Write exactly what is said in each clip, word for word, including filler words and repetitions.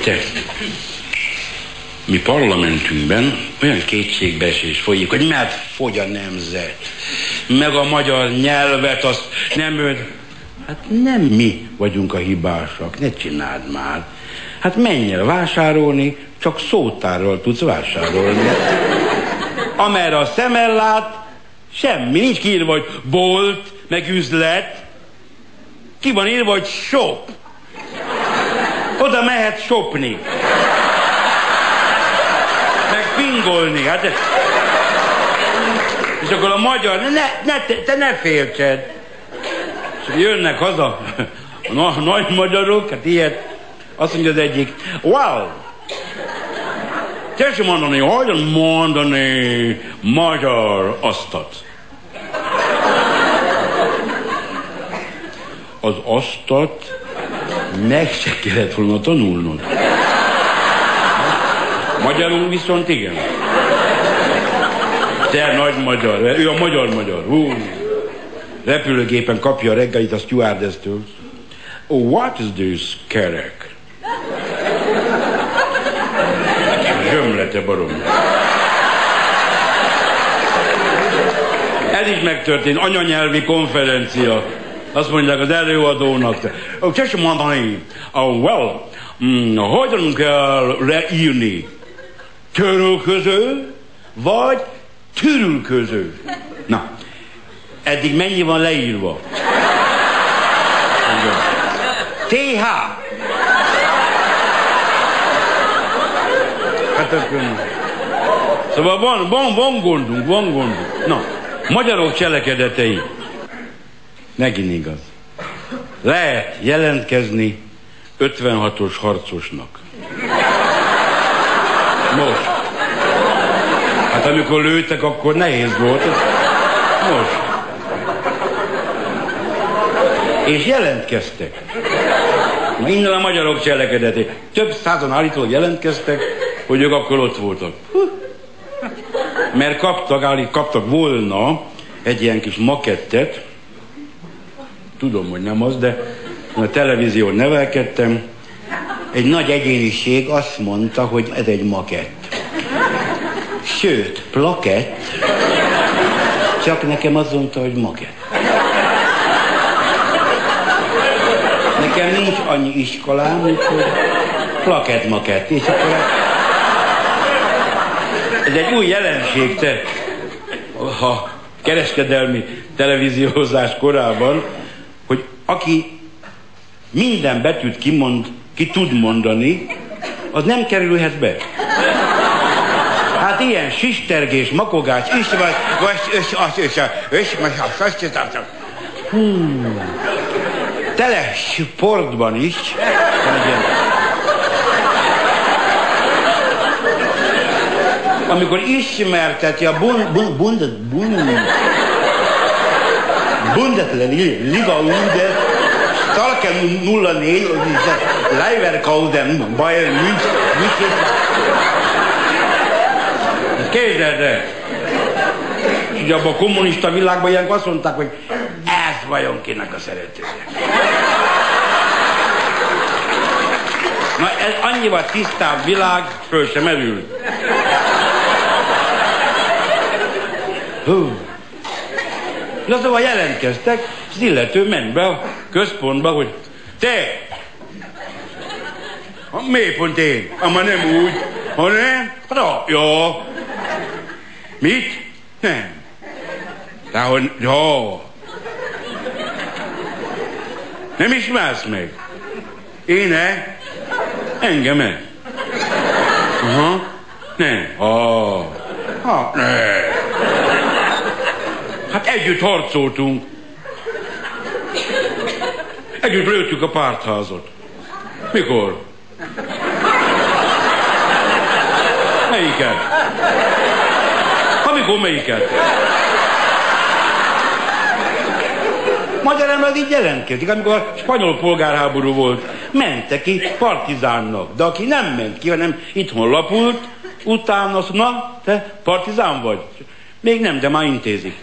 Te, mi parlamentünkben olyan kétségbeesés folyik, hogy mert fogy a nemzet, meg a magyar nyelvet, azt nem öd. Hát nem mi vagyunk a hibásak, ne csináld már. Hát menj el vásárolni, csak szótárral tudsz vásárolni. Amerre a szemmel lát, semmi, nincs kiírva, hogy bolt, meg üzlet. Ki van írva, hogy shop. Oda mehet shopni. Meg pingolni. Hát, és akkor a magyar, ne, ne, te, te ne féltsed. És jönnek haza a na, nagy magyarok, hát ilyet, azt mondja az egyik, wow, tessék mondani, hogyan mondani magyar asztat? Az asztat meg se kellett volna tanulnod. Magyarul viszont igen. Te nagy magyar, ő a magyar-magyar. Hú. Repülőgépen kapja a reggelit a stewardess-től. Oh, what is this, kerek? Zsömlete barom. Ez is megtörtént, anyanyelvi konferencia. Azt mondják az előadónak. Oh, tessék mondani, oh, well, mm, hogyan kell leírni? Törülköző, vagy türülköző? Na, eddig mennyi van leírva? té há. Hát akkor... Szóval van, van, van gondunk, van gondunk. Na, magyarok cselekedetei. Megint igaz. Lehet jelentkezni ötvenhatos harcosnak. Most. Hát amikor lőttek, akkor nehéz volt. Most. És jelentkeztek. Minden a magyarok cselekedetei. Több százan állítólag jelentkeztek, hogy ők akkor ott voltak. Mert kaptak, állít, kaptak volna egy ilyen kis makettet. Tudom, hogy nem az, de a televízión nevelkedtem. Egy nagy egyéniség azt mondta, hogy ez egy makett. Sőt, plakett. Csak nekem azt mondta, hogy makett. Nekem nincs annyi iskolám, úgyhogy plakett makett. És akkor ez egy új jelenség, te, a kereskedelmi televíziózás korában, hogy aki minden betűt kimond, ki tud mondani, az nem kerülhet be. Hát ilyen sistergés, makogás, is vagy, vagy, és az, és és azt, és azt, hmm. Tele sportban is. Amikor ismerteti a bund, bund, bund, bund, Bundesliga Undet, Schalke nulla négy, Leverkusen, Bayern München. Képzeld el! És ugye abban a kommunista világban ilyenkor azt mondták, hogy ez vajon kinek a szeretője. Na ez annyival tisztább világ, föl sem merül. Hú. Na szóval jelentkeztek, az illető ment be a központba, hogy te! Miért pont én? Ama nem úgy, hanem, ra, jó. Mit? Nem. De hogy, jó. Nem ismersz meg? Én-e? Engem-e? Aha. Nem. Ah. Ha, nem. Hát együtt harcoltunk. Együtt lőttük a pártházat. Mikor? Melyiket? Amikor melyiket? Magyar ember az így jelentkezik. Amikor a spanyol polgárháború volt, mentek ki partizánnak. De aki nem ment ki, hanem itthon lapult, utána azt, na, te partizán vagy? Még nem, de már intézik.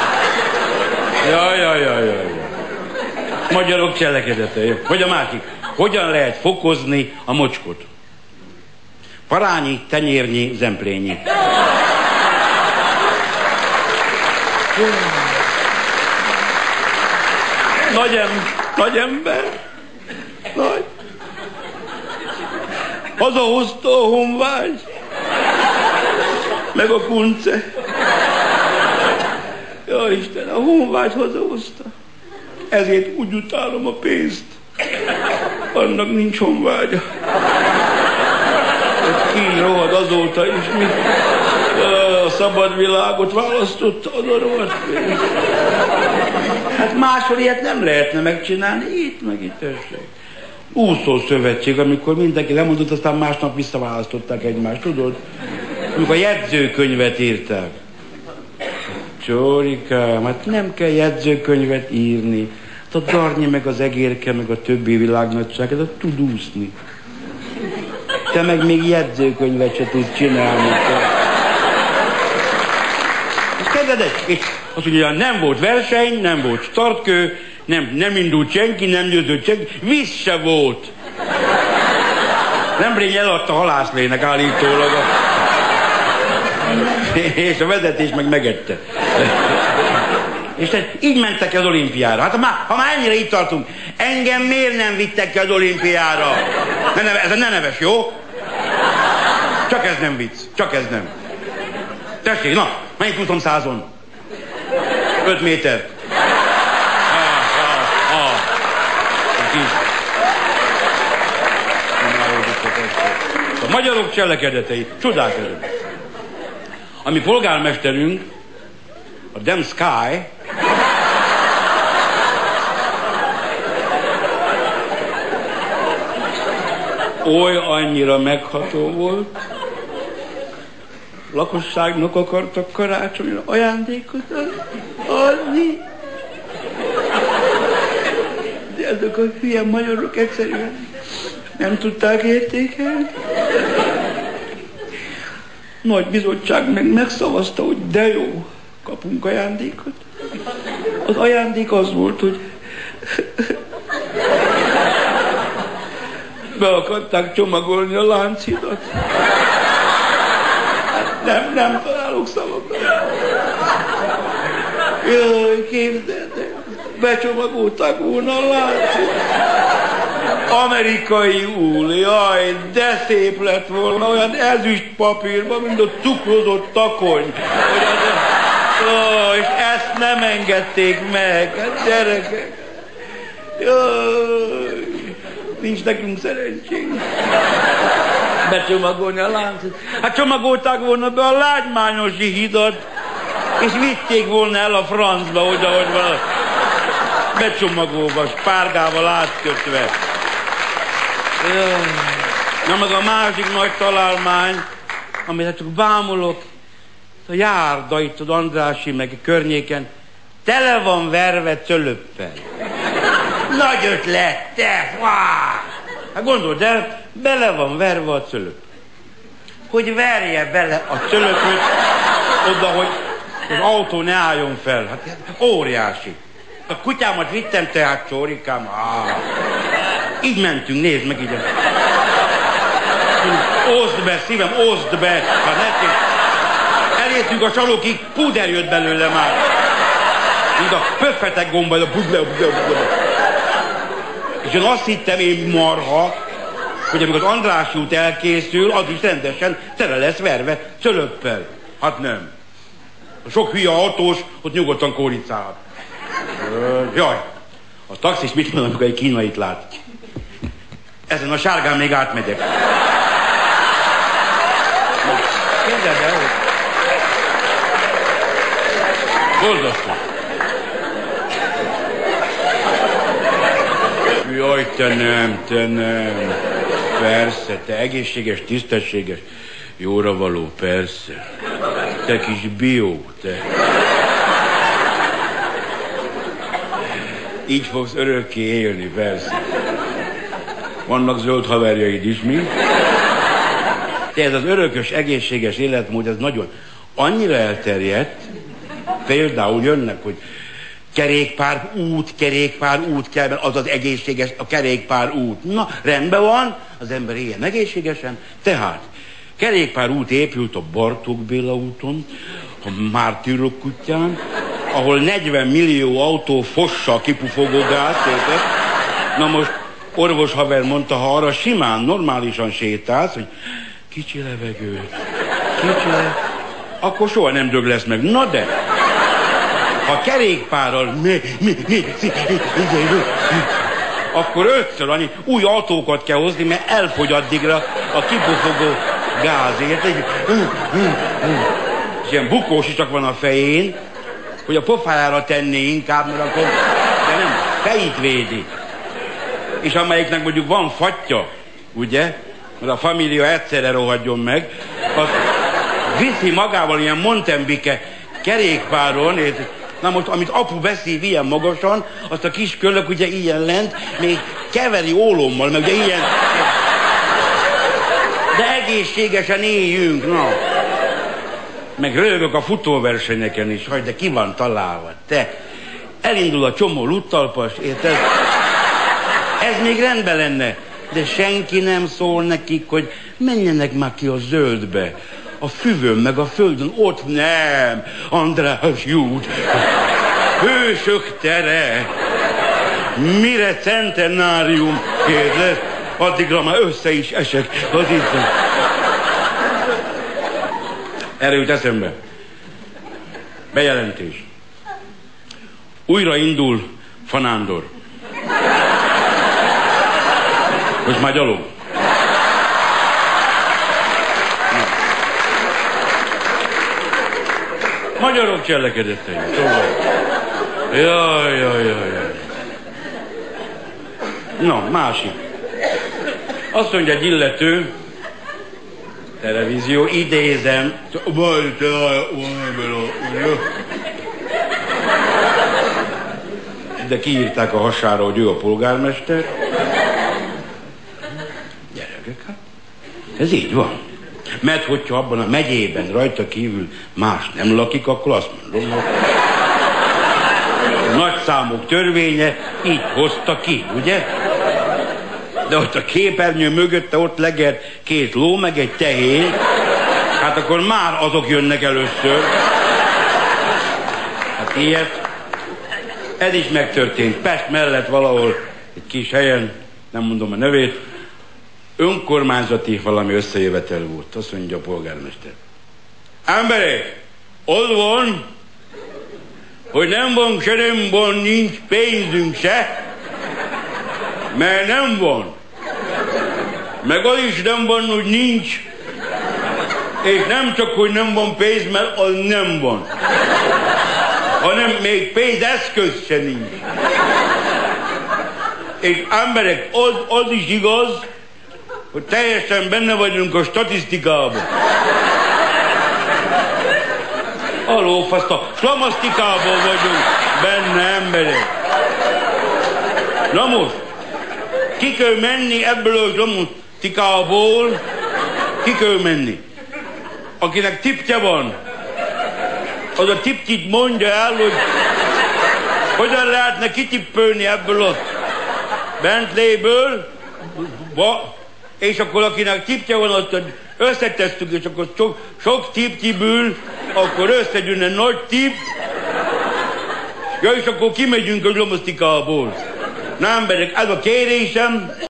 Jaj, jaj, jaj, jaj. Magyarok cselekedete. Vagy a másik. Hogyan lehet fokozni a mocskot? Parányi, tenyérnyi, zemplényi. Nagy, em, nagy ember. Nagy. Hazahozta a honvágy. Meg a kunce. Ja, Isten, a honvágy hazahozta. Ezért úgy utálom a pénzt. Annak nincs honvágya. Ki rohad azóta is, mi a szabad világot választotta az a rohadt pénzt. Hát máshol ilyet nem lehetne megcsinálni, itt meg itt tessék. Úszószövetség, amikor mindenki lemondott, aztán másnap visszaválasztották egymást, tudod? Amikor a jegyzőkönyvet írták. Csórikám, hát nem kell jegyzőkönyvet írni. A darnyi, meg az egérke, meg a többi világnagyság, ez a tud úszni. Te meg még jegyzőkönyvet se tudsz csinálni. És kezded, és azt mondja, nem volt verseny, nem volt startkő, nem, nem indult senki, nem győzött senki, víz se volt. Nemrég eladta halászlének állítólag. És a vezetés meg megette. És te, így mentek ki az olimpiára. Hát ha már, ha már ennyire itt tartunk, engem miért nem vittek ki az olimpiára? Ne neve, ez ne neves, jó? Csak ez nem vicc, csak ez nem. Tessék, na, mennyit futom százon? Öt méter. Ah, ah, ah. A magyarok cselekedetei, csodák ezek. A mi polgármesterünk, a Dem Sky, oly annyira megható volt, lakosságnak akartak karácsonyra ajándékot adni, de ezek a hülye magyarok egyszerűen nem tudták értékelni. Nagy bizottság meg megszavazta, hogy de jó, kapunk ajándékot. Az ajándék az volt, hogy be akarták csomagolni a Lánchidat. Nem, nem találok szavakat. Jaj, képzeld el, becsomagolták volna a Lánchidat. Amerikai úl, jaj, de szép lett volna, olyan ezüst papírban, mint a cukrozott takony. Hogy az, ó, és ezt nem engedték meg, hát gyerekek. Jaj, nincs nekünk szerencsénk. Becsomagolni a láncot. Hát csomagolták volna be a Lágymányosi hidat, és vitték volna el a francba, oda, hogy van becsomagolva, spárgával átkötve. Na meg a másik nagy találmány, amit hát csak bámulok, a járda itt az Andrássy meg a környéken, tele van verve cölöppel. Nagy ötlet, te! Hát gondold el, bele van verve a cölöp. Hogy verje bele a cölöpöt oda, hogy az autó ne álljon fel. Hát óriási. A kutyámat vittem tehát, csórikám. Á, így mentünk, nézd meg így. Oszd be, szívem, oszd be. Hát ne elértünk a salokig, puder jött belőle már. Mint a pöffetek gomba, a bugla, bugla, bugla. És én azt hittem, én marha, hogy amikor az Andrássy út elkészül, az is rendesen tele lesz verve cölöppel. Hát nem. A sok hülye autós, ott nyugodtan kóricálhat. Jaj, a taxis mit mond, amikor egy kínait lát? Ezen a sárgán még átmegyek. Kérdezd el, hogy... Borzasztó. Jaj, te nem, te nem. Persze, te egészséges, tisztességes, jóra való, persze. Te kis bió, te. Így fogsz örökké élni, persze. Vannak zöld haverjaid is, mi? De ez az örökös, egészséges életmód, ez nagyon annyira elterjedt, például jönnek, hogy Kerékpár út, kerékpár út kell, mert az az egészséges, a kerékpár út. Na, rendben van, az ember éljen egészségesen. Tehát, kerékpár út épült a Bartók Béla úton, a Mártírok kutyán, ahol negyven millió autó fossa a kipufogó gázt, érted? Na most orvos haver mondta, ha arra simán, normálisan sétálsz, hogy kicsi levegő, kicsi levegő, akkor soha nem dög lesz meg. Na de, ha kerékpárral mi, mi, mi, mi, akkor ötször annyi új autókat kell hozni, mert elfogy addigra a kipufogó gázért. És ilyen bukós csak van a fején, hogy a pofájára tenné inkább, mert akkor, de nem, fejét védi. És amelyiknek mondjuk van fatja, ugye, mert a família egyszerre rohadjon meg, az viszi magával ilyen Montembike kerékpáron, és na most, amit apu beszív ilyen magasan, azt a kis köllök ugye ilyen lent, még keveri ólommal, meg ugye ilyen... De egészségesen éljünk, na. Meg röhögök a futóversenyeken is, hogy de ki van találva, te. Elindul a csomó luttalpas, érted? Ez még rendben lenne, de senki nem szól nekik, hogy menjenek már ki a zöldbe. A füvön, meg a földön, ott nem. András Júd, Hősök tere, mire centenárium kérdez, addigra már össze is esek az iszony. Erre jut eszembe. Bejelentés. Újra indul Fanándor. Most már gyalog. Magyarok cselekedettei. Szóval. Jaj, jaj, jaj, jaj. Na, másik. Azt mondja egy illető, televízió, idézem, de kiírták a hasára, hogy ő a polgármester. Gyerekek, hát ez így van. Mert hogyha abban a megyében rajta kívül más nem lakik, akkor azt mondom, hogy a nagyszámok törvénye így hozta ki, ugye? De ott a képernyő mögötte ott legelt két ló, meg egy tehén, hát akkor már azok jönnek először. Hát ilyet. Ez is megtörtént. Pest mellett valahol egy kis helyen, nem mondom a nevét, önkormányzati valami összejövetel volt. Azt mondja a polgármester. Emberek, ott van, hogy nem van se nem van, nincs pénzünk se, mert nem van. Meg az is nem van, hogy nincs, és nem csak, hogy nem van pénz, mert az nem van, hanem még pénzeszköz se nincs. És emberek, az, az is igaz, hogy teljesen benne vagyunk a statisztikában. A lófaszt, a slamasztikában vagyunk benne, emberek. Na most, ki kell menni ebből a slamasztikából, ki kell menni. Akinek tipje van, az a tipkit mondja el, hogy hogyan lehetne kitippölni ebből a Bentley-ből, és akkor akinek tipje van, azt összetesztük, és akkor sok, sok tiptiből, akkor összegyűnne nagy tip, ja, és akkor kimegyünk a zsomasztikából. Na emberek, ez a kérésem.